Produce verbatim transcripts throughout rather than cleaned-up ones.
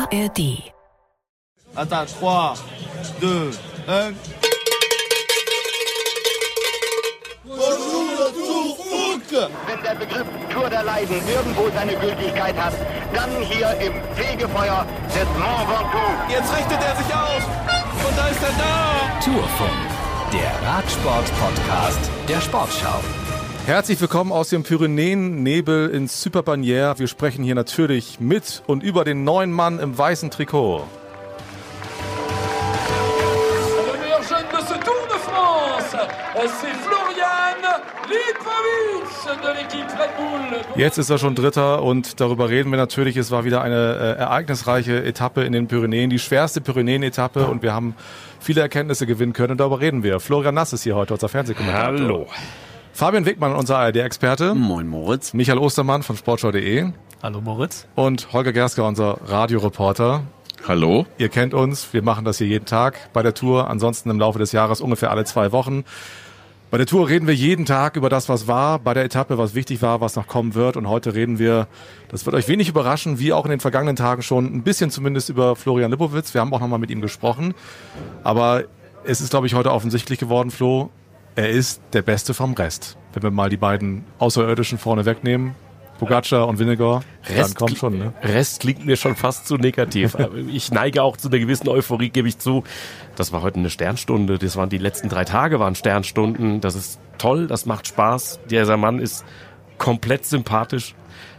A R D. Attends, drei, zwei, eins. Wenn der Begriff Tour der Leiden irgendwo seine Gültigkeit hat, dann hier im Fegefeuer des Mont Ventoux. Jetzt richtet er sich auf und da ist er da. Tourfunk, der Radsport-Podcast der Sportschau. Herzlich willkommen aus dem Pyrenäen-Nebel ins Super-Bagnères. Wir sprechen hier natürlich mit und über den neuen Mann im weißen Trikot. Le meilleur jeune de ce Tour de France, c'est Florian Lipowicz de l'équipe Red Bull. Jetzt ist er schon Dritter und darüber reden wir natürlich. Es war wieder eine äh, ereignisreiche Etappe in den Pyrenäen, die schwerste Pyrenäen-Etappe, und wir haben viele Erkenntnisse gewinnen können und darüber reden wir. Florian Nass ist hier heute, unser Fernsehkommentator. Hallo. Fabian Wickmann, unser A R D-Experte. Moin Moritz. Michael Ostermann von sportschau punkt de. Hallo Moritz. Und Holger Gersker, unser Radioreporter. Hallo. Ihr kennt uns, wir machen das hier jeden Tag bei der Tour, ansonsten im Laufe des Jahres ungefähr alle zwei Wochen. Bei der Tour reden wir jeden Tag über das, was war, bei der Etappe, was wichtig war, was noch kommen wird, und heute reden wir, das wird euch wenig überraschen, wie auch in den vergangenen Tagen schon, ein bisschen zumindest über Florian Lipowicz. Wir haben auch nochmal mit ihm gesprochen, aber es ist, glaube ich, heute offensichtlich geworden, Flo, er ist der Beste vom Rest. Wenn wir mal die beiden Außerirdischen vorne wegnehmen, Pogacar und Vingegaard, dann kommt schon, ne? Rest klingt mir schon fast zu negativ. Ich neige auch zu einer gewissen Euphorie, gebe ich zu. Das war heute eine Sternstunde. Das waren die letzten drei Tage waren Sternstunden. Das ist toll, das macht Spaß. Dieser Mann ist komplett sympathisch.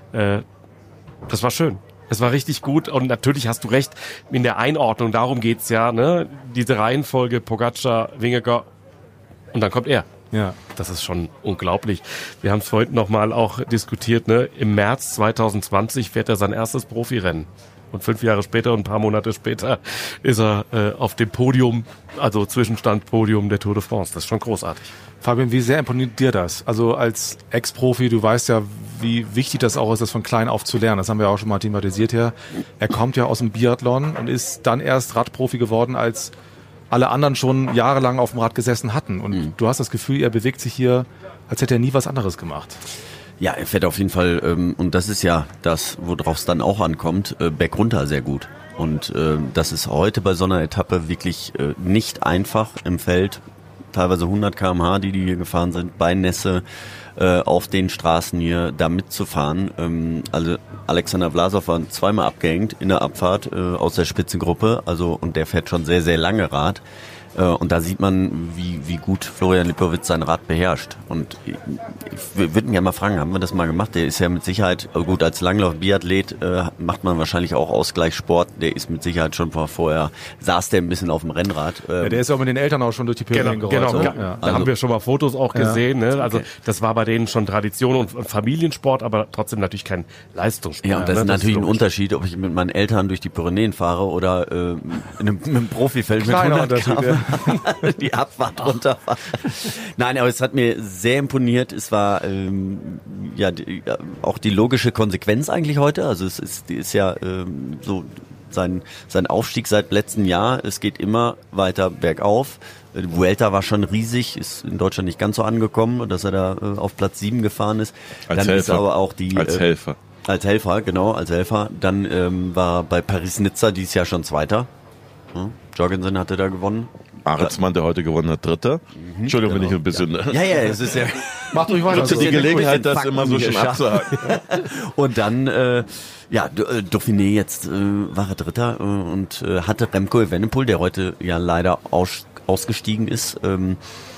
Das war schön. Es war richtig gut, und natürlich hast du recht in der Einordnung. Darum geht's ja, ne? Diese Reihenfolge Pogacar, Vingegaard, und dann kommt er. Ja. Das ist schon unglaublich. Wir haben es vorhin nochmal auch diskutiert, ne? Im März zwanzig zwanzig fährt er sein erstes Profirennen. Und fünf Jahre später und ein paar Monate später ist er äh, auf dem Podium, also Zwischenstandpodium der Tour de France. Das ist schon großartig. Fabian, wie sehr imponiert dir das? Also als Ex-Profi, du weißt ja, wie wichtig das auch ist, das von klein auf zu lernen. Das haben wir auch schon mal thematisiert hier. Er kommt ja aus dem Biathlon und ist dann erst Radprofi geworden, als alle anderen schon jahrelang auf dem Rad gesessen hatten. Und mhm. du hast das Gefühl, er bewegt sich hier, als hätte er nie was anderes gemacht. Ja, er fährt auf jeden Fall, ähm, und das ist ja das, worauf es dann auch ankommt, äh, bergunter sehr gut. Und äh, das ist heute bei so einer Etappe wirklich äh, nicht einfach im Feld. Teilweise hundert Kilometer pro Stunde, die die hier gefahren sind, bei Nässe, äh, auf den Straßen hier da mitzufahren. Ähm, also Alexander Vlasov war zweimal abgehängt in der Abfahrt äh, aus der Spitzengruppe, also, und der fährt schon sehr, sehr lange Rad. Äh, und da sieht man, wie, wie gut Florian Lipowicz sein Rad beherrscht. Und ich, ich würde mich ja mal fragen, haben wir das mal gemacht? Der ist ja mit Sicherheit, gut, als Langlauf-Biathlet äh, macht man wahrscheinlich auch Ausgleichssport. Der ist mit Sicherheit schon vorher, saß der ein bisschen auf dem Rennrad. Ähm, ja, der ist ja auch mit den Eltern auch schon durch die Pyrenäen genau, gerollt. Genau, ne? ja. Da also, haben wir schon mal Fotos auch gesehen. Ja. Ne? Also okay. Das war bei denen schon Tradition und Familiensport, aber trotzdem natürlich kein Leistungssport. Ja, und das ne? ist das natürlich ist ein Unterschied, ob ich mit meinen Eltern durch die Pyrenäen fahre oder äh, in einem, in einem Profifeld mit Kleiner hundert Unterschied, Kilometer die Abfahrt runterfahren. Nein, aber es hat mir sehr imponiert. Es war ähm, ja die, auch die logische Konsequenz eigentlich heute. Also es ist, ist ja ähm, so sein sein Aufstieg seit letztem Jahr. Es geht immer weiter bergauf. Die Vuelta war schon riesig, ist in Deutschland nicht ganz so angekommen, dass er da äh, auf Platz sieben gefahren ist. Als Dann Helfer. ist aber auch die als äh, Helfer. Als Helfer, genau, als Helfer. Dann ähm, war bei Paris-Nizza dieses Jahr schon Zweiter. Hm? Jorgensen hatte da gewonnen. Aritzmann, der heute gewonnen hat, Dritter. Mhm, Entschuldigung, genau. wenn ich ein bisschen... Ja, ja, es ist ja... Macht ruhig weiter. Nutze die Gelegenheit, das immer so schön abzuhaken. Und dann, äh, ja, Dauphiné jetzt äh, war er Dritter äh, und äh, hatte Remco Evenepoel, der heute ja leider aus, ausgestiegen ist, ähm,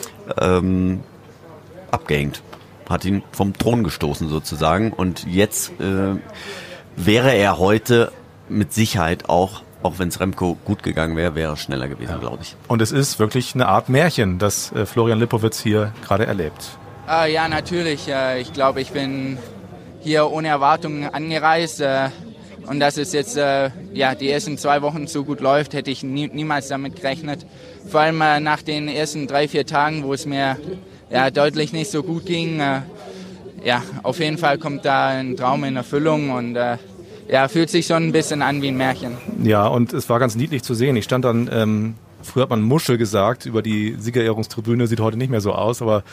ähm, abgehängt. Hat ihn vom Thron gestoßen sozusagen. Und jetzt äh, wäre er heute mit Sicherheit auch, auch wenn es Remco gut gegangen wäre, wäre er schneller gewesen, ja. glaube ich. Und es ist wirklich eine Art Märchen, das äh, Florian Lipowicz hier gerade erlebt. Äh, ja, natürlich. Äh, ich glaube, ich bin hier ohne Erwartungen angereist. Äh, und dass es jetzt äh, ja, die ersten zwei Wochen so gut läuft, hätte ich nie, niemals damit gerechnet. Vor allem äh, nach den ersten drei, vier Tagen, wo es mir ja, deutlich nicht so gut ging. Äh, ja, auf jeden Fall kommt da ein Traum in Erfüllung und äh, ja, fühlt sich schon ein bisschen an wie ein Märchen. Ja, und es war ganz niedlich zu sehen. Ich stand dann, ähm, früher hat man Muschel gesagt, über die Siegerehrungstribüne, sieht heute nicht mehr so aus, aber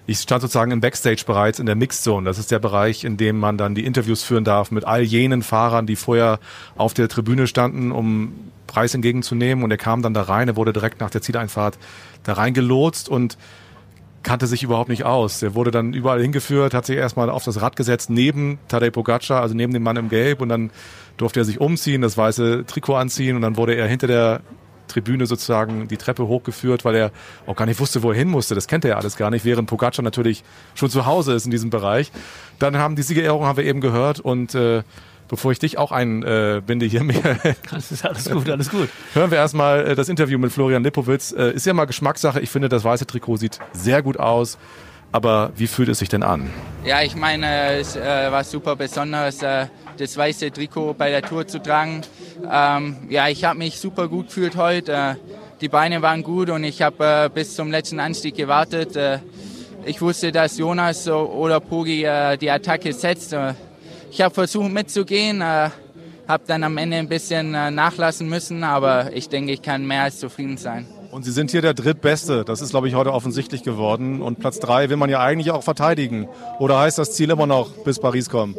Ich stand sozusagen im Backstage bereits in der Mixzone. Das ist der Bereich, in dem man dann die Interviews führen darf mit all jenen Fahrern, die vorher auf der Tribüne standen, um Preis entgegenzunehmen. Und er kam dann da rein, er wurde direkt nach der Zieleinfahrt da reingelotst und kannte sich überhaupt nicht aus. Er wurde dann überall hingeführt, hat sich erstmal auf das Rad gesetzt, neben Tadej Pogačar, also neben dem Mann im Gelb. Und dann durfte er sich umziehen, das weiße Trikot anziehen. Und dann wurde er hinter der Tribüne sozusagen die Treppe hochgeführt, weil er auch gar nicht wusste, wo er hin musste. Das kennt er ja alles gar nicht, während Pogačar natürlich schon zu Hause ist in diesem Bereich. Dann haben die Siegerehrung, haben wir eben gehört, und äh, bevor ich dich auch einbinde äh, hier mehr. Das ist alles gut, alles gut. Hören wir erstmal äh, das Interview mit Florian Lipowitz. Äh, ist ja mal Geschmackssache. Ich finde, das weiße Trikot sieht sehr gut aus. Aber wie fühlt es sich denn an? Ja, ich meine, es äh, war super besonders, äh, das weiße Trikot bei der Tour zu tragen. Ähm, ja, ich habe mich super gut gefühlt heute. Äh, die Beine waren gut und ich habe äh, bis zum letzten Anstieg gewartet. Äh, ich wusste, dass Jonas oder Pogi äh, die Attacke setzt. Äh, ich habe versucht mitzugehen, äh, habe dann am Ende ein bisschen äh, nachlassen müssen, aber ich denke, ich kann mehr als zufrieden sein. Und Sie sind hier der Drittbeste. Das ist, glaube ich, heute offensichtlich geworden. Und Platz drei will man ja eigentlich auch verteidigen. Oder heißt das Ziel immer noch bis Paris kommen?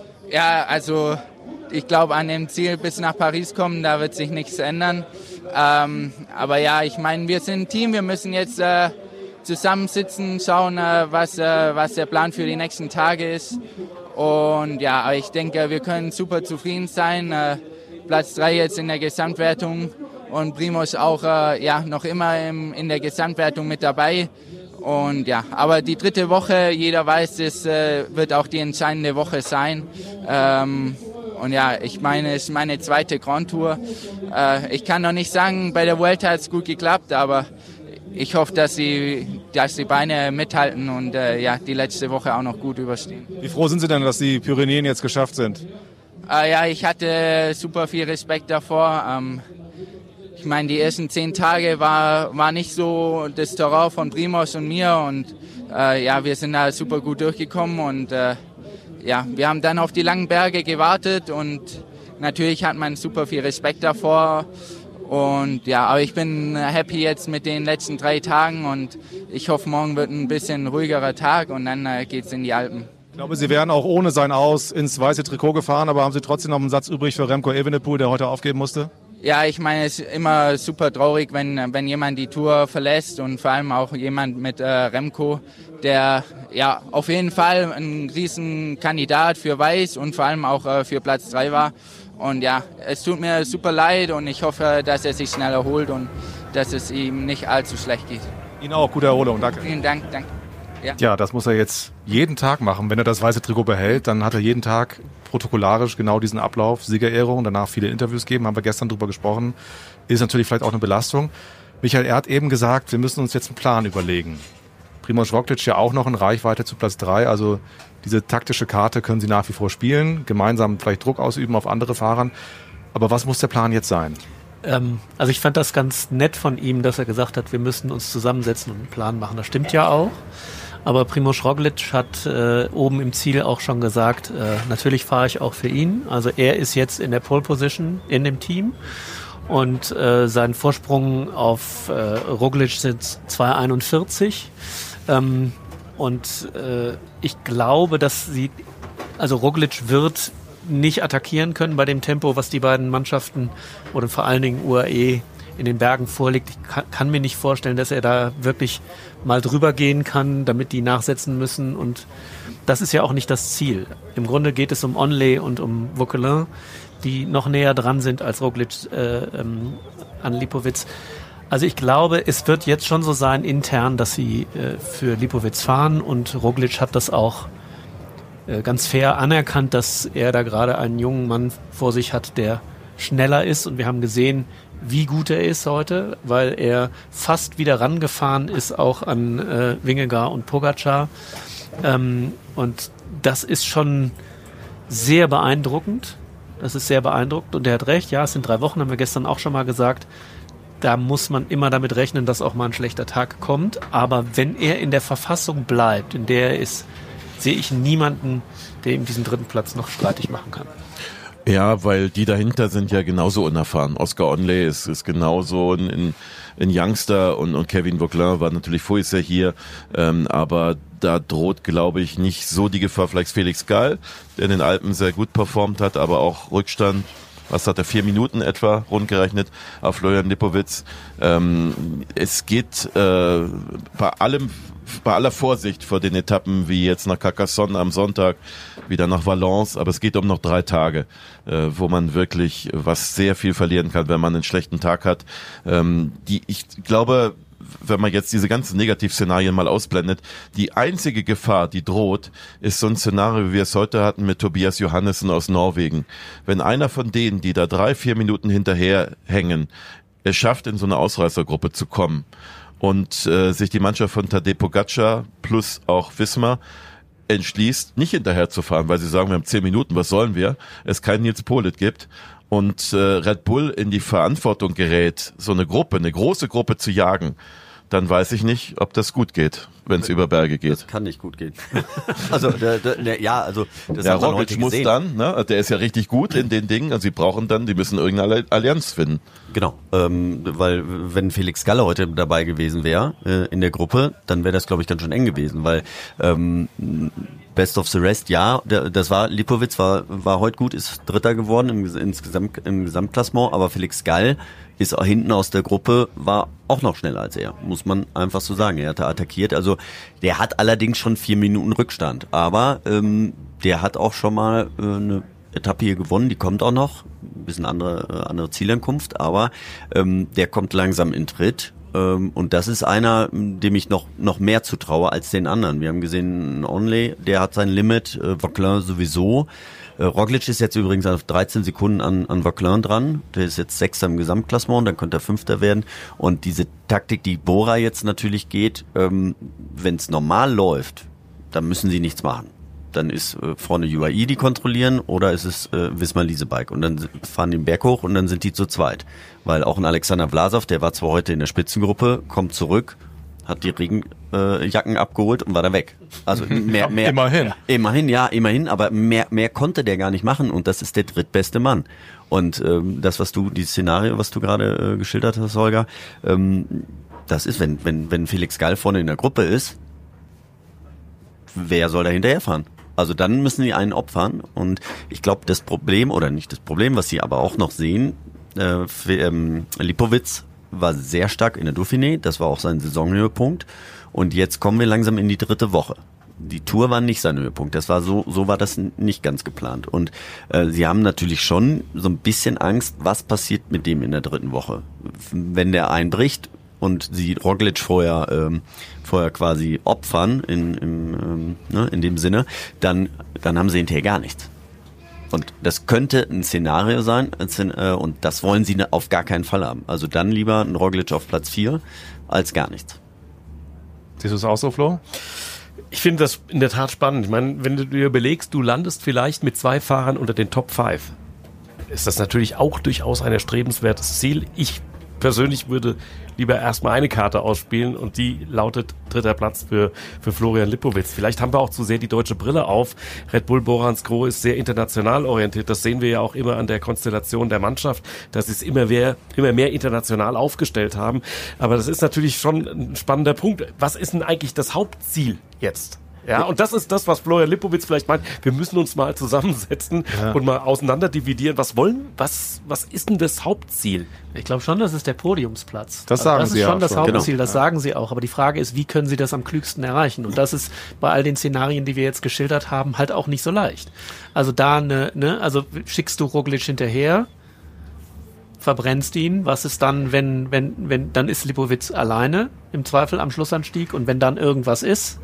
Ja, also ich glaube, an dem Ziel bis nach Paris kommen, da wird sich nichts ändern. Ähm, aber ja, ich meine, wir sind ein Team. Wir müssen jetzt äh, zusammensitzen, schauen, äh, was, äh, was der Plan für die nächsten Tage ist. Und ja, aber ich denke, wir können super zufrieden sein. Äh, Platz drei jetzt in der Gesamtwertung. Und Primož auch äh, ja, noch immer im, in der Gesamtwertung mit dabei. Und ja, aber die dritte Woche, jeder weiß, es äh, wird auch die entscheidende Woche sein. Ähm, und ja, ich meine, es ist meine zweite Grand Tour. Äh, ich kann noch nicht sagen, bei der Vuelta hat es gut geklappt, aber ich hoffe, dass sie, dass die Beine mithalten und äh, ja, die letzte Woche auch noch gut überstehen. Wie froh sind Sie denn, dass die Pyrenäen jetzt geschafft sind? Äh, ja, ich hatte super viel Respekt davor. Ähm, Ich meine, die ersten zehn Tage war, war nicht so das Terrain von Primož und mir und äh, ja, wir sind da super gut durchgekommen und äh, ja, wir haben dann auf die langen Berge gewartet und natürlich hat man super viel Respekt davor und ja, aber ich bin happy jetzt mit den letzten drei Tagen und ich hoffe, morgen wird ein bisschen ruhigerer Tag und dann äh, geht's in die Alpen. Ich glaube, Sie wären auch ohne sein Aus ins weiße Trikot gefahren, aber haben Sie trotzdem noch einen Satz übrig für Remco Evenepoel, der heute aufgeben musste? Ja, ich meine, es ist immer super traurig, wenn, wenn jemand die Tour verlässt und vor allem auch jemand mit äh, Remco, der ja auf jeden Fall ein Riesenkandidat für Weiß und vor allem auch äh, für Platz drei war. Und ja, es tut mir super leid und ich hoffe, dass er sich schnell erholt und dass es ihm nicht allzu schlecht geht. Ihnen auch gute Erholung, danke. Vielen Dank, danke. Ja. ja, das muss er jetzt jeden Tag machen. Wenn er das weiße Trikot behält, dann hat er jeden Tag protokollarisch genau diesen Ablauf, Siegerehrung, danach viele Interviews geben, haben wir gestern drüber gesprochen. Ist natürlich vielleicht auch eine Belastung. Michael, er hat eben gesagt, wir müssen uns jetzt einen Plan überlegen. Primož Roglič ja auch noch in Reichweite zu Platz drei, also diese taktische Karte können sie nach wie vor spielen, gemeinsam vielleicht Druck ausüben auf andere Fahrer. Aber was muss der Plan jetzt sein? Ähm, also ich fand das ganz nett von ihm, dass er gesagt hat, wir müssen uns zusammensetzen und einen Plan machen. Das stimmt ja auch. Aber Primož Roglič hat äh, oben im Ziel auch schon gesagt, äh, natürlich fahre ich auch für ihn. Also er ist jetzt in der Pole Position in dem Team und äh, sein Vorsprung auf äh, Roglič sind zwei einundvierzig. Ähm, und äh, ich glaube, dass sie, also Roglič wird nicht attackieren können bei dem Tempo, was die beiden Mannschaften oder vor allen Dingen U A E in den Bergen vorliegt. Ich kann, kann mir nicht vorstellen, dass er da wirklich mal drüber gehen kann, damit die nachsetzen müssen. Und das ist ja auch nicht das Ziel. Im Grunde geht es um Onley und um Vauquelin, die noch näher dran sind als Roglič äh, ähm, an Lipowitz. Also ich glaube, es wird jetzt schon so sein intern, dass sie äh, für Lipowitz fahren und Roglič hat das auch äh, ganz fair anerkannt, dass er da gerade einen jungen Mann vor sich hat, der schneller ist und wir haben gesehen, wie gut er ist heute, weil er fast wieder rangefahren ist, auch an äh, Vingegaard und Pogačar. Ähm, und das ist schon sehr beeindruckend. Das ist sehr beeindruckend und er hat recht, ja, es sind drei Wochen, haben wir gestern auch schon mal gesagt. Da muss man immer damit rechnen, dass auch mal ein schlechter Tag kommt. Aber wenn er in der Verfassung bleibt, in der er ist, sehe ich niemanden, der ihm diesen dritten Platz noch streitig machen kann. Ja, weil die dahinter sind ja genauso unerfahren. Oscar Onley ist, ist genauso ein, ein, ein Youngster und, und Kevin Vauquelin war natürlich vorher hier, ähm, aber da droht, glaube ich, nicht so die Gefahr. Vielleicht Felix Gall, der in den Alpen sehr gut performt hat, aber auch Rückstand. Was hat er, vier Minuten etwa rundgerechnet auf Florian Lipowitz. Ähm, es geht äh, bei allem, bei aller Vorsicht vor den Etappen, wie jetzt nach Carcassonne am Sonntag, wieder nach Valence, aber es geht um noch drei Tage, äh, wo man wirklich was sehr viel verlieren kann, wenn man einen schlechten Tag hat. Ähm, die, ich glaube, wenn man jetzt diese ganzen Negativszenarien mal ausblendet, die einzige Gefahr, die droht, ist so ein Szenario, wie wir es heute hatten mit Tobias Johannessen aus Norwegen. Wenn einer von denen, die da drei, vier Minuten hinterher hängen, es schafft, in so eine Ausreißergruppe zu kommen und äh, sich die Mannschaft von Tadej Pogačar plus auch Visma entschließt, nicht hinterher zu fahren, weil sie sagen, wir haben zehn Minuten, was sollen wir? Es keinen Nils Politt gibt und äh, Red Bull in die Verantwortung gerät, so eine Gruppe, eine große Gruppe zu jagen, dann weiß ich nicht, ob das gut geht, wenn es über Berge geht. Das kann nicht gut gehen. also der, der, der, ja, also das ja, hat man Roglic heute muss gesehen. dann, ne, der ist ja richtig gut in den Dingen, also sie brauchen dann, die müssen irgendeine Allianz finden. Genau, ähm, weil wenn Felix Galle heute dabei gewesen wäre äh, in der Gruppe, dann wäre das, glaube ich, dann schon eng gewesen, weil ähm, Best of the Rest, ja, der, das war, Lipowitz war war heute gut, ist Dritter geworden im, insgesamt, im Gesamtklassement, aber Felix Gall ist auch hinten aus der Gruppe, war auch noch schneller als er, muss man einfach so sagen. Er hatte attackiert, also der hat allerdings schon vier Minuten Rückstand, aber ähm, der hat auch schon mal äh, eine Etappe hier gewonnen, die kommt auch noch, ein bisschen andere äh, andere Zielankunft, aber ähm, der kommt langsam in Tritt. Ähm, und das ist einer, dem ich noch noch mehr zutraue als den anderen. Wir haben gesehen, Onley, der hat sein Limit, äh, Vauquelin sowieso. Äh, Roglic ist jetzt übrigens auf dreizehn Sekunden an, an Vauquelin dran. Der ist jetzt Sechster im Gesamtklassement, dann könnte er Fünfter werden. Und diese Taktik, die Bora jetzt natürlich geht, ähm, wenn es normal läuft, dann müssen sie nichts machen. Dann ist äh, vorne U A E, die kontrollieren, oder ist es äh, Visma Leasebike. Und dann fahren die den Berg hoch und dann sind die zu zweit. Weil auch ein Alexander Vlasov, der war zwar heute in der Spitzengruppe, kommt zurück, hat die Regenjacken äh, abgeholt und war da weg. Also mehr, mehr. Immerhin. Immerhin, ja, immerhin. Aber mehr, mehr konnte der gar nicht machen. Und das ist der drittbeste Mann. Und ähm, das, was du, dieses Szenario, was du gerade äh, geschildert hast, Holger, ähm, das ist, wenn, wenn, wenn Felix Gall vorne in der Gruppe ist, wer soll da hinterherfahren? Also dann müssen sie einen opfern und ich glaube, das Problem, oder nicht das Problem, was sie aber auch noch sehen, äh, für, ähm, Lipowitz war sehr stark in der Dauphiné, das war auch sein Saisonhöhepunkt und jetzt kommen wir langsam in die dritte Woche. Die Tour war nicht sein Höhepunkt, das war so, so war das nicht ganz geplant und äh, sie haben natürlich schon so ein bisschen Angst, was passiert mit dem in der dritten Woche. Wenn der einbricht und sie Roglic vorher ähm, vorher quasi opfern in im, ähm, ne, in dem Sinne, dann dann haben sie hinterher gar nichts. Und das könnte ein Szenario sein, äh, und das wollen sie auf gar keinen Fall haben. Also dann lieber ein Roglic auf Platz vier als gar nichts. Siehst du es auch so, Flo? Ich finde das in der Tat spannend. Ich meine, wenn du dir überlegst, du landest vielleicht mit zwei Fahrern unter den Top fünf, ist das natürlich auch durchaus ein erstrebenswertes Ziel. Ich persönlich würde lieber erstmal eine Karte ausspielen und die lautet dritter Platz für, für Florian Lipowitz. Vielleicht haben wir auch zu sehr die deutsche Brille auf. Red Bull Bora Hansgrohe ist sehr international orientiert. Das sehen wir ja auch immer an der Konstellation der Mannschaft, dass sie es immer mehr, immer mehr international aufgestellt haben. Aber das ist natürlich schon ein spannender Punkt. Was ist denn eigentlich das Hauptziel jetzt? Ja, und das ist das, was Florian Lipowitz vielleicht meint. Wir müssen uns mal zusammensetzen ja. und mal auseinander dividieren. Was wollen, was, was ist denn das Hauptziel? Ich glaube schon, das ist der Podiumsplatz. Das sagen also das Sie ist schon auch das schon. Hauptziel, Genau. das sagen Sie auch. Aber die Frage ist, wie können Sie das am klügsten erreichen? Und das ist bei all den Szenarien, die wir jetzt geschildert haben, halt auch nicht so leicht. Also da ne, ne, also schickst du Roglic hinterher, verbrennst ihn. Was ist dann, wenn, wenn, wenn, dann ist Lipowitz alleine im Zweifel am Schlussanstieg und wenn dann irgendwas ist,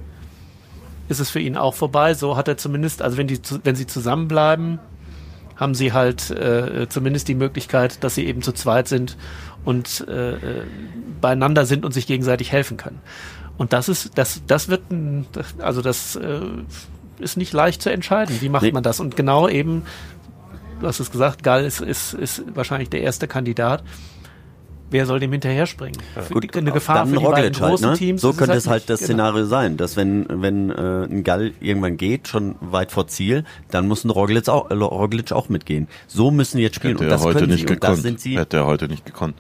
ist es für ihn auch vorbei. So hat er zumindest, also wenn die, wenn sie zusammenbleiben, haben sie halt äh, zumindest die Möglichkeit, dass sie eben zu zweit sind und äh, beieinander sind und sich gegenseitig helfen können. Und das ist, das, das wird, ein, also das äh, ist nicht leicht zu entscheiden. Wie macht nee. man das? Und genau eben, du hast es gesagt, Gall ist, ist, ist wahrscheinlich der erste Kandidat. wer soll dem hinterher springen? Gut, eine Gefahr dann für die beiden Roglic halt, großen ne? Teams. So ist könnte es halt nicht, das genau. Szenario sein, dass wenn wenn äh, ein Gall irgendwann geht, schon weit vor Ziel, dann muss ein Roglic auch, Roglic auch mitgehen. So müssen die jetzt spielen. Hätte und er das heute können nicht sie. Und das gekonnt. sind sie. Hätte er heute nicht gekonnt.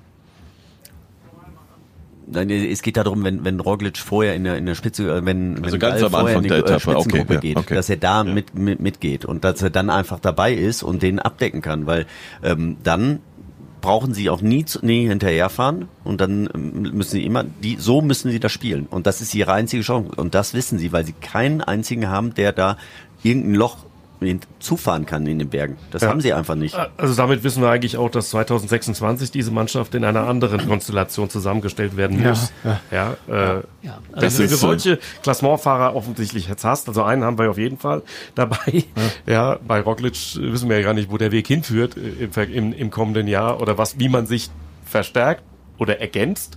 Nein, es geht darum, wenn wenn Roglic vorher in der in der Spitze, wenn Also wenn ganz Gall am vorher Anfang in die der äh, Etappe, okay, Spitzengruppe ja, geht, okay. dass er da Ja. mit, mit mitgeht und dass er dann einfach dabei ist und den abdecken kann, weil ähm, dann brauchen sie auch nie, zu, nie hinterherfahren und dann ähm, müssen sie immer, die so müssen sie das spielen und das ist ihre einzige Chance und das wissen sie, weil sie keinen einzigen haben, der da irgendein Loch zufahren kann in den Bergen. Das Ja. haben sie einfach nicht. Also damit wissen wir eigentlich auch, dass zwanzig sechsundzwanzig diese Mannschaft in einer anderen Konstellation zusammengestellt werden muss. Ja, ja. ja, äh, Ja, also dass du ist so. solche Klassementfahrer offensichtlich jetzt hast. Also einen haben wir auf jeden Fall dabei. Ja, bei Roglic wissen wir ja gar nicht, wo der Weg hinführt im, im, im kommenden Jahr oder was, wie man sich verstärkt oder ergänzt.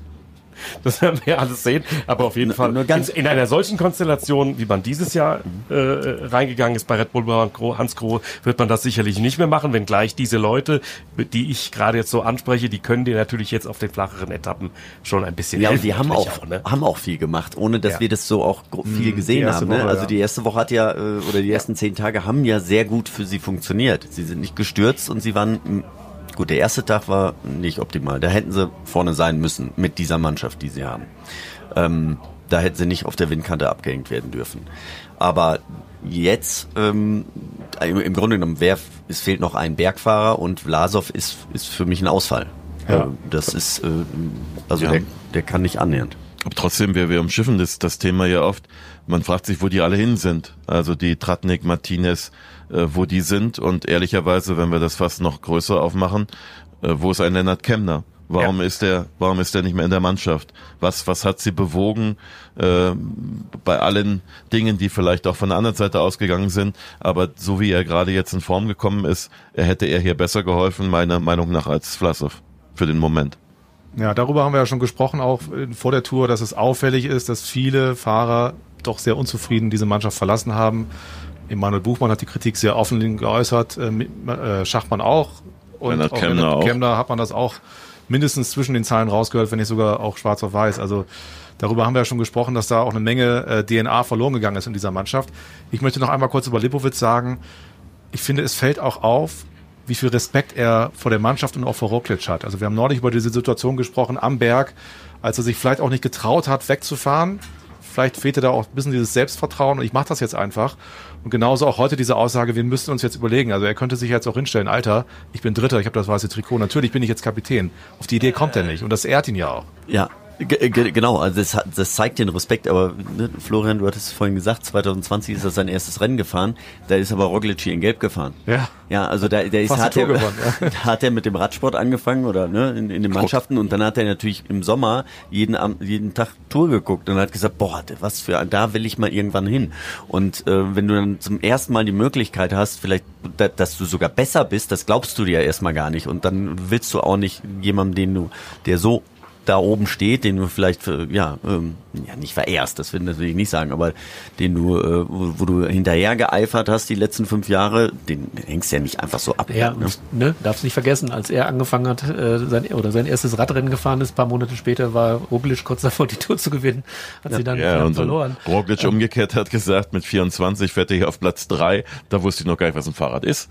Das werden wir alles sehen, aber auf jeden Nur Fall ganz- in, in einer solchen Konstellation, wie man dieses Jahr äh, reingegangen ist bei Red Bull bei Hans Grohe, wird man das sicherlich nicht mehr machen, wenngleich diese Leute, die ich gerade jetzt so anspreche, die können dir natürlich jetzt auf den flacheren Etappen schon ein bisschen Ja, und helfen. die haben natürlich auch, ne? haben auch viel gemacht, ohne dass Ja. wir das so auch gro- viel die gesehen erste haben. Ne? Woche, Also ja. die erste Woche hat ja, äh, oder die ersten zehn Tage haben ja sehr gut für sie funktioniert. Sie sind nicht gestürzt und sie waren, m, gut, der erste Tag war nicht optimal. Da hätten sie vorne sein müssen mit dieser Mannschaft, die sie haben. Ähm, da hätten sie nicht auf der Windkante abgehängt werden dürfen. Aber jetzt, ähm, im, im Grunde genommen, wer, es fehlt noch ein Bergfahrer und Vlasov ist, ist für mich ein Ausfall. Ja. Äh, das ist, äh, also Ja. der, der kann nicht annähernd. Aber trotzdem, wir, wir umschiffen das, das Thema ja oft. Man fragt sich, wo die alle hin sind. Also die Tratnik, Martinez, äh, wo die sind. Und ehrlicherweise, wenn wir das fast noch größer aufmachen, äh, wo ist ein Lennart Kemner? Warum Ja. ist der, warum ist der nicht mehr in der Mannschaft? Was, was hat sie bewogen, äh, bei allen Dingen, die vielleicht auch von der anderen Seite ausgegangen sind? Aber so wie er gerade jetzt in Form gekommen ist, er hätte er hier besser geholfen, meiner Meinung nach, als Vlasov. Für den Moment. Ja, darüber haben wir ja schon gesprochen, auch vor der Tour, dass es auffällig ist, dass viele Fahrer doch sehr unzufrieden diese Mannschaft verlassen haben. Emanuel Buchmann hat die Kritik sehr offen geäußert, äh, Schachmann auch. Und Lennart auch Kemner Lennart auch. Kemner hat man das auch mindestens zwischen den Zeilen rausgehört, wenn nicht sogar auch schwarz auf weiß. Also darüber haben wir ja schon gesprochen, dass da auch eine Menge äh, D N A verloren gegangen ist in dieser Mannschaft. Ich möchte noch einmal kurz über Lipowitz sagen. Ich finde, es fällt auch auf, wie viel Respekt er vor der Mannschaft und auch vor Roglic hat. Also wir haben neulich über diese Situation gesprochen am Berg, als er sich vielleicht auch nicht getraut hat, wegzufahren. Vielleicht fehlte da auch ein bisschen dieses Selbstvertrauen und ich mache das jetzt einfach. Und genauso auch heute diese Aussage, wir müssten uns jetzt überlegen. Also er könnte sich jetzt auch hinstellen, Alter, ich bin Dritter, ich habe das weiße Trikot, natürlich bin ich jetzt Kapitän. Auf die Idee kommt er nicht und das ehrt ihn ja auch. Ja, G g genau, also das, hat, das zeigt den Respekt, aber ne, Florian, du hattest vorhin gesagt, zwanzig zwanzig ist er sein erstes Rennen gefahren, da ist aber Roglic hier in Gelb gefahren. Ja. Ja, also da, der ist, Fast hat, die er, Tour gewonnen, ja. da hat er mit dem Radsport angefangen oder ne, in, in den Mannschaften und dann hat er natürlich im Sommer jeden, Am- jeden Tag Tour geguckt und hat gesagt, boah, was für ein, da will ich mal irgendwann hin. Und äh, wenn du dann zum ersten Mal die Möglichkeit hast, vielleicht, da, dass du sogar besser bist, das glaubst du dir ja erstmal gar nicht und dann willst du auch nicht jemandem, den du, der so da oben steht, den du vielleicht, ja, ähm, ja nicht verehrst, das will ich nicht sagen, aber den du, äh, wo, wo du hinterher geeifert hast die letzten fünf Jahre, den, den hängst du ja nicht einfach so ab. Ja, ne? ne, darfst nicht vergessen, als er angefangen hat, äh, sein, oder sein erstes Radrennen gefahren ist, ein paar Monate später war Roglic kurz davor, die Tour zu gewinnen, hat sie dann Ja, knapp und verloren. Roglic umgekehrt hat gesagt, mit vierundzwanzig fährt er hier auf Platz drei, da wusste ich noch gar nicht, was ein Fahrrad ist.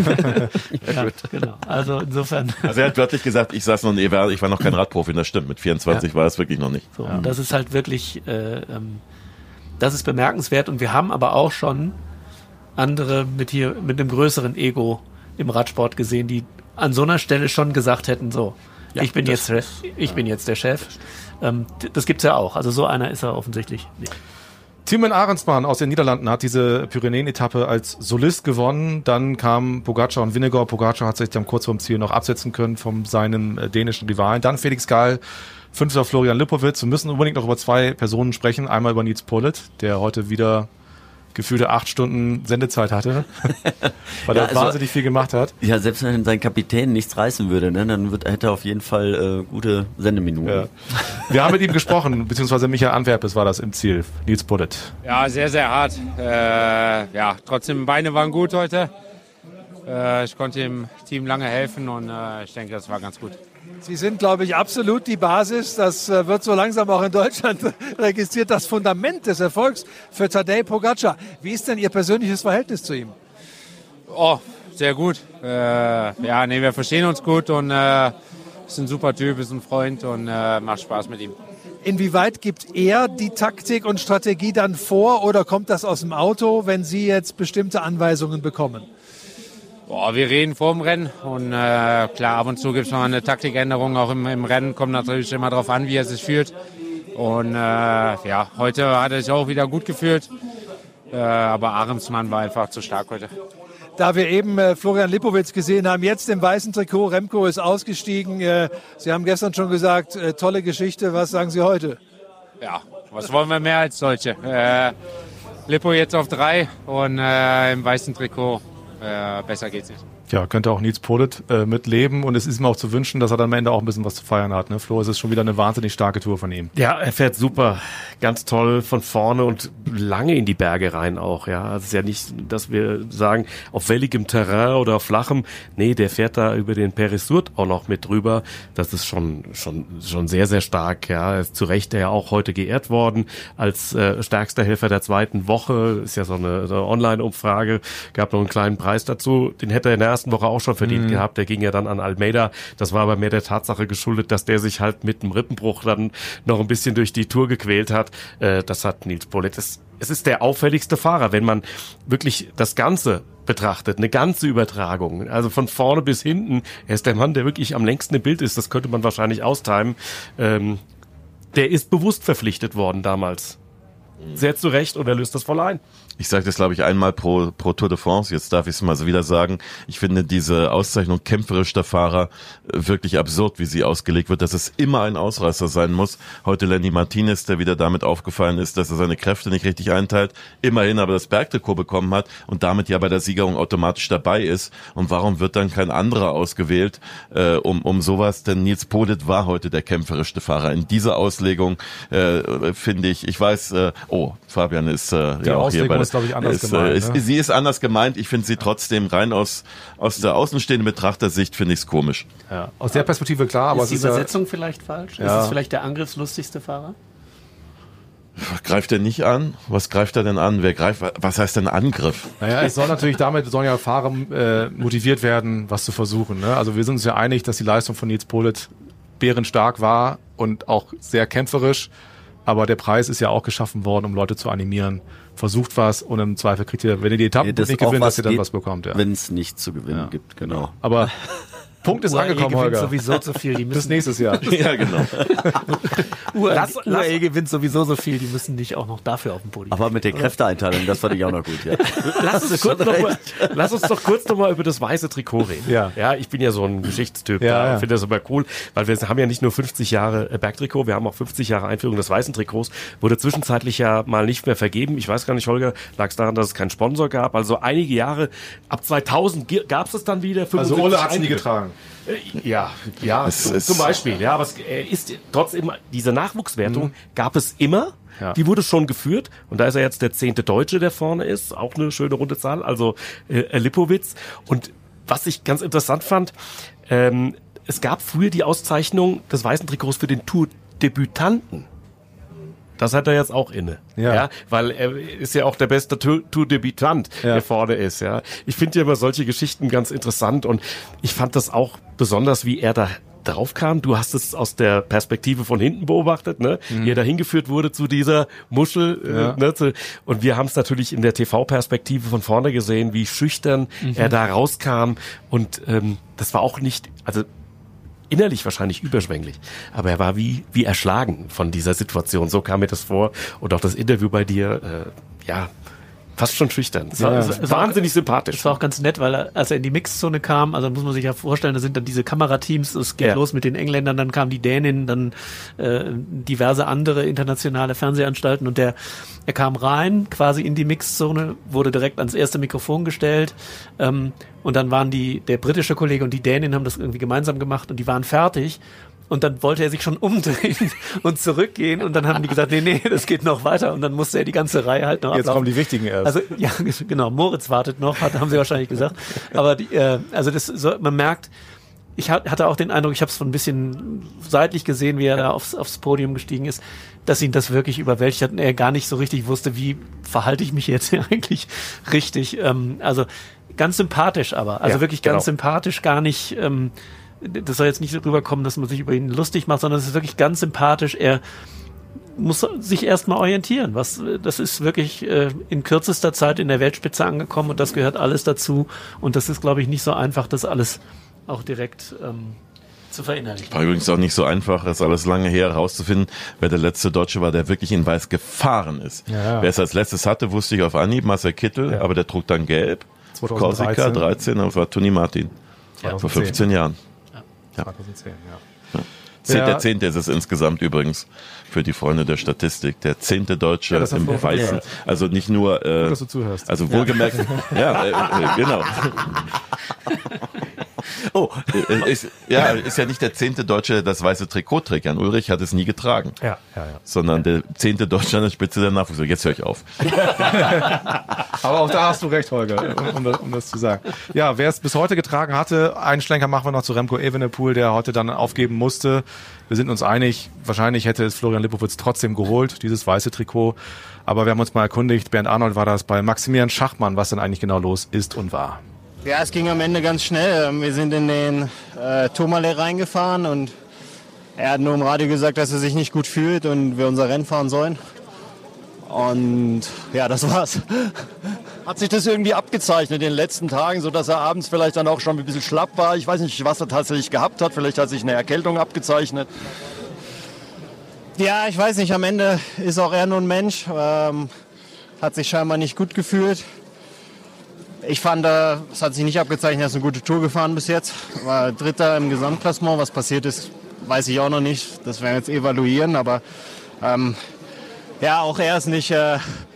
Ja, genau. Also insofern. Also er hat wörtlich gesagt, ich saß noch, ich war, ich war noch kein Radprofi, das stimmt, mit vierundzwanzig Ja. war es wirklich noch nicht. So, und das ist halt wirklich, äh, ähm, das ist bemerkenswert und wir haben aber auch schon andere mit hier, mit einem größeren Ego im Radsport gesehen, die an so einer Stelle schon gesagt hätten, so, Ja, ich bin das- jetzt, ich bin jetzt der Chef. Ähm, d- das gibt's ja auch. Also so einer ist er offensichtlich nicht. Thymen Arendsman aus den Niederlanden hat diese Pyrenäen-Etappe als Solist gewonnen. Dann kamen Pogacar und Vingegaard. Pogacar hat sich dann kurz vorm Ziel noch absetzen können von seinem äh, dänischen Rivalen. Dann Felix Gall, fünfter Florian Lipowitz. Wir müssen unbedingt noch über zwei Personen sprechen. Einmal über Nils Politt, der heute wieder gefühlte acht Stunden Sendezeit hatte, weil Ja, er also- wahnsinnig viel gemacht hat. Ja, selbst wenn sein Kapitän nichts reißen würde, ne, dann wird, hätte er auf jeden Fall äh, gute Sendeminuten. Ja. Wir haben mit ihm gesprochen, beziehungsweise Michael Antwerpes war das im Ziel. Nils Politt. Ja, sehr, sehr hart. Äh, ja, trotzdem, Beine waren gut heute. Äh, ich konnte dem Team lange helfen und äh, ich denke, das war ganz gut. Sie sind, glaube ich, absolut die Basis. Das äh, wird so langsam auch in Deutschland registriert. Das Fundament des Erfolgs für Tadej Pogacar. Wie ist denn Ihr persönliches Verhältnis zu ihm? Oh, sehr gut. Äh, ja, nee, wir verstehen uns gut und äh, ist ein super Typ, ist ein Freund und äh, macht Spaß mit ihm. Inwieweit gibt er die Taktik und Strategie dann vor oder kommt das aus dem Auto, wenn Sie jetzt bestimmte Anweisungen bekommen? Boah, wir reden vor dem Rennen und äh, klar, ab und zu gibt es noch eine Taktikänderung, auch im, im Rennen, kommt natürlich immer darauf an, wie er sich fühlt. Und äh, ja, heute hat er sich auch wieder gut gefühlt, äh, aber Ahrensmann war einfach zu stark heute. Da wir eben äh, Florian Lipowitz gesehen haben, jetzt im weißen Trikot, Remco ist ausgestiegen. Äh, Sie haben gestern schon gesagt, äh, tolle Geschichte, was sagen Sie heute? Ja, was wollen wir mehr als solche? Äh, Lippo jetzt auf drei und äh, im weißen Trikot. Äh, besser geht's nicht. Ja, könnte auch Nils Politt äh, mitleben und es ist ihm auch zu wünschen, dass er dann am Ende auch ein bisschen was zu feiern hat. Ne? Flo, es ist schon wieder eine wahnsinnig starke Tour von ihm. Ja, er fährt super, ganz toll von vorne und lange in die Berge rein auch. Ja, also es ist ja nicht, dass wir sagen, auf welligem Terrain oder auf flachem. Nee, der fährt da über den Peresurt auch noch mit drüber. Das ist schon schon schon sehr, sehr stark. Ja, er ist zu Recht ja auch heute geehrt worden als äh, stärkster Helfer der zweiten Woche. Ist ja so eine, so eine Online-Umfrage. Gab noch einen kleinen Preis dazu. Den hätte er in der ersten Woche auch schon verdient mhm. gehabt. Der ging ja dann an Almeida. Das war aber mehr der Tatsache geschuldet, dass der sich halt mit einem Rippenbruch dann noch ein bisschen durch die Tour gequält hat. Äh, das hat Nils Politt. Es, es ist der auffälligste Fahrer, wenn man wirklich das Ganze betrachtet, eine ganze Übertragung, also von vorne bis hinten. Er ist der Mann, der wirklich am längsten im Bild ist. Das könnte man wahrscheinlich austimen. Ähm, der ist bewusst verpflichtet worden damals. Sehr zu Recht und er löst das voll ein. Ich sage das, glaube ich, einmal pro, pro Tour de France. Jetzt darf ich es mal so wieder sagen. Ich finde diese Auszeichnung kämpferischster Fahrer wirklich absurd, wie sie ausgelegt wird, dass es immer ein Ausreißer sein muss. Heute Lenny Martinez, der wieder damit aufgefallen ist, dass er seine Kräfte nicht richtig einteilt, immerhin aber das Bergtrikot bekommen hat und damit ja bei der Siegerung automatisch dabei ist. Und warum wird dann kein anderer ausgewählt, äh, um, um sowas? Denn Nils Politt war heute der kämpferischste Fahrer. In dieser Auslegung äh, finde ich, ich weiß, äh, oh, Fabian ist äh, ja auch hier bei ist, glaube ich, anders ist, gemeint. Ist, ne? Sie ist anders gemeint. Ich finde sie trotzdem rein aus aus der außenstehenden Betrachtersicht finde ich es komisch. Ja. Aus der Perspektive klar, aber ist die es ist Übersetzung ja, vielleicht falsch? Ja. Ist es vielleicht der angriffslustigste Fahrer? Greift er nicht an? Was greift er denn an? Wer greift? Was heißt denn Angriff? Naja, es soll natürlich damit, sollen ja Fahrer äh, motiviert werden, was zu versuchen. Ne? Also wir sind uns ja einig, dass die Leistung von Nils Politt bärenstark war und auch sehr kämpferisch. Aber der Preis ist ja auch geschaffen worden, um Leute zu animieren. Versucht was und im Zweifel kriegt ihr, wenn ihr die Etappen Ja, das nicht auch gewinnt, was dass ihr dann geht, was bekommt. Ja. Wenn es nichts zu gewinnen Ja. gibt, genau. Aber Punkt ist U A E angekommen, gewinnt Holger. sowieso zu viel. Die Bis müssen, nächstes Jahr. Ja, genau. U A E Lass- U A E gewinnt sowieso so viel, die müssen nicht auch noch dafür auf dem Podium. Aber mit der Kräfteeinteilung, das fand ich auch noch gut, ja. Lass uns, kurz noch mal, lass uns doch kurz noch mal über das weiße Trikot reden. Ja. ja, ich bin ja so ein Geschichtstyp. Ja, da ja. finde das immer cool, weil wir haben ja nicht nur fünfzig Jahre Bergtrikot, wir haben auch fünfzig Jahre Einführung des weißen Trikots. Wurde zwischenzeitlich ja mal nicht mehr vergeben. Ich weiß gar nicht, Holger, lag es daran, dass es keinen Sponsor gab. Also einige Jahre, ab zweitausend gab es es dann wieder. Also Ole hat es nie einige- getragen. Ja, ja, Es zum, ist- zum Beispiel. Ja, aber es äh, ist trotzdem, diese Nachwuchswertung Mhm. gab es immer. Ja. Die wurde schon geführt. Und da ist er jetzt der zehnte Deutsche, der vorne ist. Auch eine schöne runde Zahl. Also äh, Lipowitz. Und was ich ganz interessant fand, ähm, es gab früher die Auszeichnung des weißen Trikots für den Tour-Debütanten. Das hat er jetzt auch inne. Ja. Ja, weil er ist ja auch der beste Tour- Tour-Debütant, Ja. der vorne ist. Ja, ich finde ja immer solche Geschichten ganz interessant und ich fand das auch besonders, wie er da drauf kam. Du hast es aus der Perspektive von hinten beobachtet, ne? Wie er da hingeführt wurde zu dieser Muschel. Ja. Äh, ne? zu, und wir haben es natürlich in der T V-Perspektive von vorne gesehen, wie schüchtern er da rauskam. Und ähm, das war auch nicht, also innerlich wahrscheinlich überschwänglich, aber er war wie wie erschlagen von dieser Situation. So kam mir das vor und auch das Interview bei dir, äh, ja, fast schon schüchtern. Es war, Ja. es war wahnsinnig sympathisch. Das war auch ganz nett, weil er, als er in die Mixzone kam, also muss man sich ja vorstellen, da sind dann diese Kamerateams, es geht Ja. los mit den Engländern, dann kamen die Dänen, dann äh, diverse andere internationale Fernsehanstalten und der, er kam rein, quasi in die Mixzone, wurde direkt ans erste Mikrofon gestellt ähm, und dann waren die, der britische Kollege und die Dänin haben das irgendwie gemeinsam gemacht und die waren fertig. Und dann wollte er sich schon umdrehen und zurückgehen. Und dann haben die gesagt, nee, nee, das geht noch weiter. Und dann musste er die ganze Reihe halt noch Jetzt ablaufen. kommen die wichtigen erst. Also, ja, genau. Moritz wartet noch, hat, haben sie wahrscheinlich gesagt. Aber die, äh, also das, so, man merkt, ich hatte auch den Eindruck, ich habe es so ein bisschen seitlich gesehen, wie er da aufs, aufs Podium gestiegen ist, dass ihn das wirklich überwältigt hat und er gar nicht so richtig wusste, wie verhalte ich mich jetzt eigentlich richtig. Ähm, also ganz sympathisch aber, also ja, wirklich ganz genau. sympathisch, gar nicht, ähm, das soll jetzt nicht rüberkommen, dass man sich über ihn lustig macht, sondern es ist wirklich ganz sympathisch. Er muss sich erstmal orientieren. Was, das ist wirklich äh, in kürzester Zeit in der Weltspitze angekommen und das gehört alles dazu und das ist, glaube ich, nicht so einfach, das alles auch direkt ähm, zu verinnerlichen. War übrigens auch nicht so einfach, das alles lange her herauszufinden, wer der letzte Deutsche war, der wirklich in Weiß gefahren ist. Ja, ja. Wer es als letztes hatte, wusste ich auf Anhieb, Marcel Kittel, ja. aber der trug dann gelb. zwanzig dreizehn Korsika dreizehn, das war Toni Martin. Ja. Vor fünfzehn Jahren. Ja. zwanzig zehn, ja. ja. Der zehnte ist es insgesamt übrigens für die Freunde der Statistik. Der zehnte Deutsche ja, im Weißen. Ja. Also nicht nur, äh, dass du zuhörst. Also wohlgemerkt, ja, ja äh, genau. Oh, ist, ja, ist ja nicht der zehnte Deutsche, der das weiße Trikot trägt. Jan Ulrich hat es nie getragen. Ja, ja, ja. Sondern der zehnte Deutsche an der Spitze der Nachwuchs. Jetzt höre ich auf. Aber auch da hast du recht, Holger, um, um, um das zu sagen. Ja, wer es bis heute getragen hatte, einen Schlenker machen wir noch zu Remco Evenepoel, der heute dann aufgeben musste. Wir sind uns einig, wahrscheinlich hätte es Florian Lipowitz trotzdem geholt, dieses weiße Trikot. Aber wir haben uns mal erkundigt, Bernd Arnold war das bei Maximilian Schachmann, was denn eigentlich genau los ist und war. Ja, es ging am Ende ganz schnell. Wir sind in den äh, Tourmalet reingefahren und er hat nur im Radio gesagt, dass er sich nicht gut fühlt und wir unser Rennen fahren sollen. Und ja, das war's. Hat sich das irgendwie abgezeichnet in den letzten Tagen, sodass er abends vielleicht dann auch schon ein bisschen schlapp war? Ich weiß nicht, was er tatsächlich gehabt hat. Vielleicht hat sich eine Erkältung abgezeichnet. Ja, ich weiß nicht. Am Ende ist auch er nur ein Mensch. Ähm, hat sich scheinbar nicht gut gefühlt. Ich fand, es hat sich nicht abgezeichnet, er ist eine gute Tour gefahren bis jetzt. War Dritter im Gesamtklassement. Was passiert ist, weiß ich auch noch nicht. Das werden wir jetzt evaluieren. Aber ähm, ja, auch er ist nicht äh,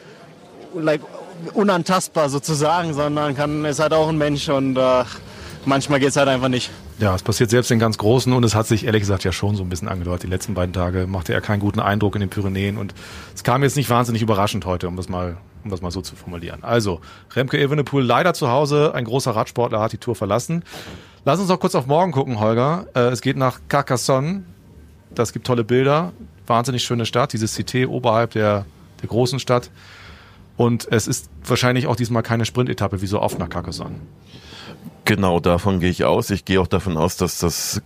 like, unantastbar sozusagen, sondern kann, ist halt auch ein Mensch und äh, manchmal geht es halt einfach nicht. Ja, es passiert selbst den ganz Großen und es hat sich ehrlich gesagt ja schon so ein bisschen angedeutet. Die letzten beiden Tage machte er keinen guten Eindruck in den Pyrenäen und es kam jetzt nicht wahnsinnig überraschend heute, um das mal, um das mal so zu formulieren. Also, Remco Evenepoel leider zu Hause, ein großer Radsportler hat die Tour verlassen. Lass uns noch kurz auf morgen gucken, Holger. Äh, es geht nach Carcassonne. Das gibt tolle Bilder. Wahnsinnig schöne Stadt, diese Cité oberhalb der, der großen Stadt. Und es ist wahrscheinlich auch diesmal keine Sprintetappe wie so oft nach Carcassonne. Genau, davon gehe ich aus. Ich gehe auch davon aus, dass das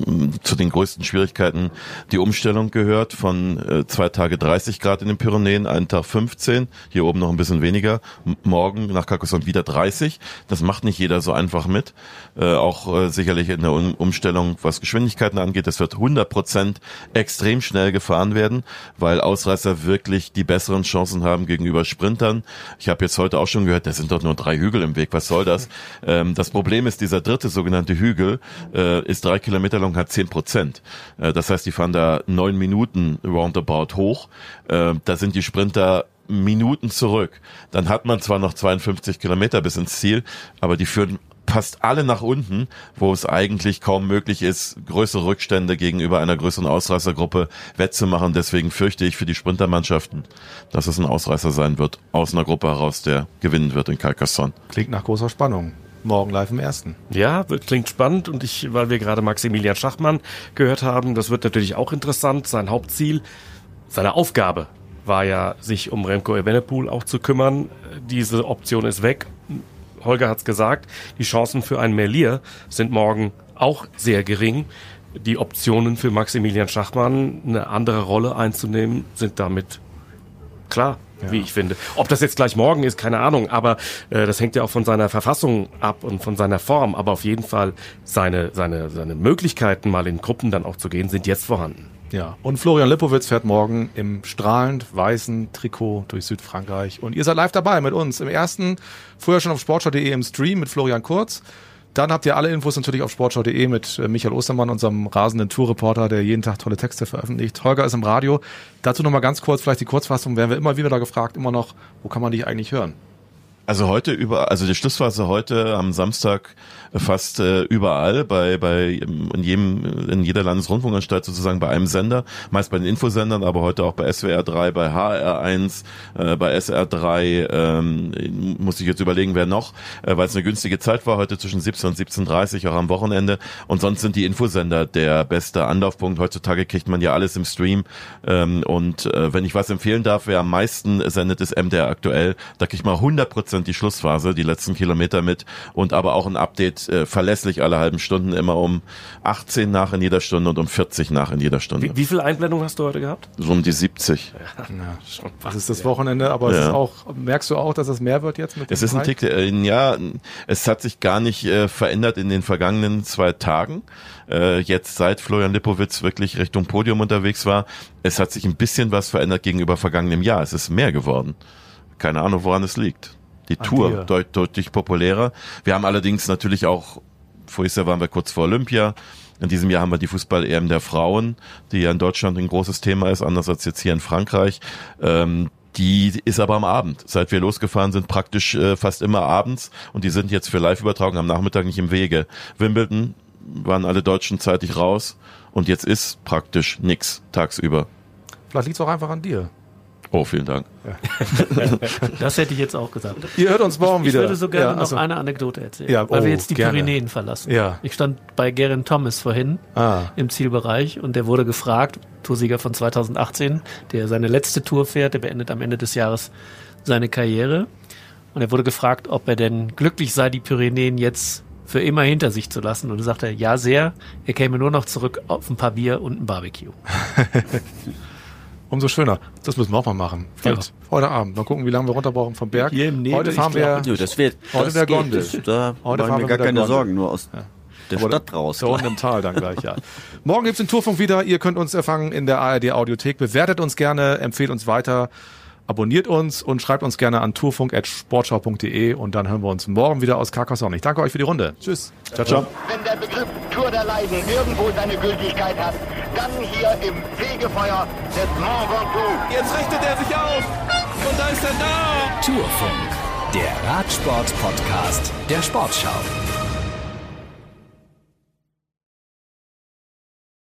zu den größten Schwierigkeiten die Umstellung gehört von äh, zwei Tage dreißig Grad in den Pyrenäen, einen Tag fünfzehn, hier oben noch ein bisschen weniger, M- morgen nach Carcassonne wieder dreißig. Das macht nicht jeder so einfach mit. Äh, auch äh, sicherlich in der um- Umstellung, was Geschwindigkeiten angeht, es wird hundert Prozent extrem schnell gefahren werden, weil Ausreißer wirklich die besseren Chancen haben gegenüber Sprintern. Ich habe jetzt heute auch schon gehört, da sind doch nur drei Hügel im Weg, was soll das? Ähm, das Problem ist, dieser dritte sogenannte Hügel äh, ist drei Kilometer lang, hat zehn Prozent. Äh, das heißt, die fahren da neun Minuten roundabout hoch. Äh, da sind die Sprinter Minuten zurück. Dann hat man zwar noch zweiundfünfzig Kilometer bis ins Ziel, aber die führen fast alle nach unten, wo es eigentlich kaum möglich ist, größere Rückstände gegenüber einer größeren Ausreißergruppe wettzumachen. Deswegen fürchte ich für die Sprintermannschaften, dass es ein Ausreißer sein wird, aus einer Gruppe heraus, der gewinnen wird in Carcassonne. Klingt nach großer Spannung. Morgen live im Ersten. Ja, klingt spannend und ich, weil wir gerade Maximilian Schachmann gehört haben, das wird natürlich auch interessant. Sein Hauptziel, seine Aufgabe war ja, sich um Remco Evenepoel auch zu kümmern. Diese Option ist weg. Holger hat's gesagt, die Chancen für einen Merlier sind morgen auch sehr gering. Die Optionen für Maximilian Schachmann, eine andere Rolle einzunehmen, sind damit klar. Ja. Wie ich finde. Ob das jetzt gleich morgen ist, keine Ahnung, aber äh, das hängt ja auch von seiner Verfassung ab und von seiner Form, aber auf jeden Fall seine, seine, seine Möglichkeiten, mal in Gruppen dann auch zu gehen, sind jetzt vorhanden. Ja, und Florian Lipowitz fährt morgen im strahlend weißen Trikot durch Südfrankreich und ihr seid live dabei mit uns im Ersten, früher schon auf sportschau punkt de im Stream mit Florian Kurz. Dann habt ihr alle Infos natürlich auf sportschau punkt de mit Michael Ostermann, unserem rasenden Tourreporter, der jeden Tag tolle Texte veröffentlicht. Holger ist im Radio. Dazu nochmal ganz kurz, vielleicht die Kurzfassung, werden wir immer wieder da gefragt, immer noch, wo kann man dich eigentlich hören? Also heute überall, also die Schlussphase heute am Samstag fast äh, überall bei bei in jedem in jeder Landesrundfunkanstalt sozusagen bei einem Sender, meist bei den Infosendern, aber heute auch bei S W R drei, bei H R eins, äh, bei S R drei, ähm, muss ich jetzt überlegen, wer noch, äh, weil es eine günstige Zeit war heute zwischen siebzehn und siebzehn Uhr dreißig auch am Wochenende, und sonst sind die Infosender der beste Anlaufpunkt. Heutzutage kriegt man ja alles im Stream, ähm, und äh, wenn ich was empfehlen darf, wer am meisten sendet, ist M D R aktuell. Da kriegt man hundert Prozent die Schlussphase, die letzten Kilometer mit, und aber auch ein Update äh, verlässlich alle halben Stunden, immer um achtzehn nach in jeder Stunde und um vierzig nach in jeder Stunde. Wie, wie viel Einblendung hast du heute gehabt? So um die siebzig. Ja, schon. Das ist das Wochenende, aber ja. Es ist auch, merkst du auch, dass es mehr wird jetzt mit dem Es ist ein Tick, äh, ja, es hat sich gar nicht äh, verändert in den vergangenen zwei Tagen. Äh, jetzt seit Florian Lipowitz wirklich Richtung Podium unterwegs war, es hat sich ein bisschen was verändert gegenüber vergangenem Jahr. Es ist mehr geworden. Keine Ahnung, woran es liegt. Die An Tour deut, deutlich populärer. Wir haben allerdings natürlich auch, vorher Jahr waren wir kurz vor Olympia. In diesem Jahr haben wir die Fußball-E M der Frauen, die ja in Deutschland ein großes Thema ist, anders als jetzt hier in Frankreich. Ähm, die ist aber am Abend. Seit wir losgefahren sind, praktisch äh, fast immer abends. Und die sind jetzt für Live-Übertragung am Nachmittag nicht im Wege. Wimbledon waren alle Deutschen zeitig raus. Und jetzt ist praktisch nix tagsüber. Vielleicht liegt es auch einfach an dir. Oh, vielen Dank. Ja. Das hätte ich jetzt auch gesagt. Ihr hört uns morgen ich, wieder. Ich würde so gerne ja, also, noch eine Anekdote erzählen, ja, weil oh, wir jetzt die gerne. Pyrenäen verlassen. Ja. Ich stand bei Geraint Thomas vorhin ah. im Zielbereich und der wurde gefragt, Toursieger von zweitausendachtzehn, der seine letzte Tour fährt, der beendet am Ende des Jahres seine Karriere. Und er wurde gefragt, ob er denn glücklich sei, die Pyrenäen jetzt für immer hinter sich zu lassen. Und er sagte, ja, sehr. Er käme nur noch zurück auf ein paar Bier und ein Barbecue. Umso schöner. Das müssen wir auch mal machen. Vielleicht ja. heute Abend. Mal gucken, wie lange wir runter brauchen vom Berg. Hier im Nebel, heute fahren wir glaub, das wird, heute das der geht, Gondel. Das, da heute machen wir gar keine Gondel. Sorgen, nur aus ja. der Aber Stadt raus. Da unten im Tal dann gleich, ja. Morgen gibt's den Tourfunk wieder. Ihr könnt uns empfangen in der A R D Audiothek. Bewertet uns gerne, empfehlt uns weiter, abonniert uns und schreibt uns gerne an tourfunk at sportschau punkt de und dann hören wir uns morgen wieder aus Carcassonne. Ich danke euch für die Runde. Tschüss. Ciao, ciao. Wenn der Begriff Tour der Leiden irgendwo seine Gültigkeit hat, dann hier im Fegefeuer des Mont Ventoux. Jetzt richtet er sich auf und da ist er da. Tourfunk, der Radsport-Podcast der Sportschau.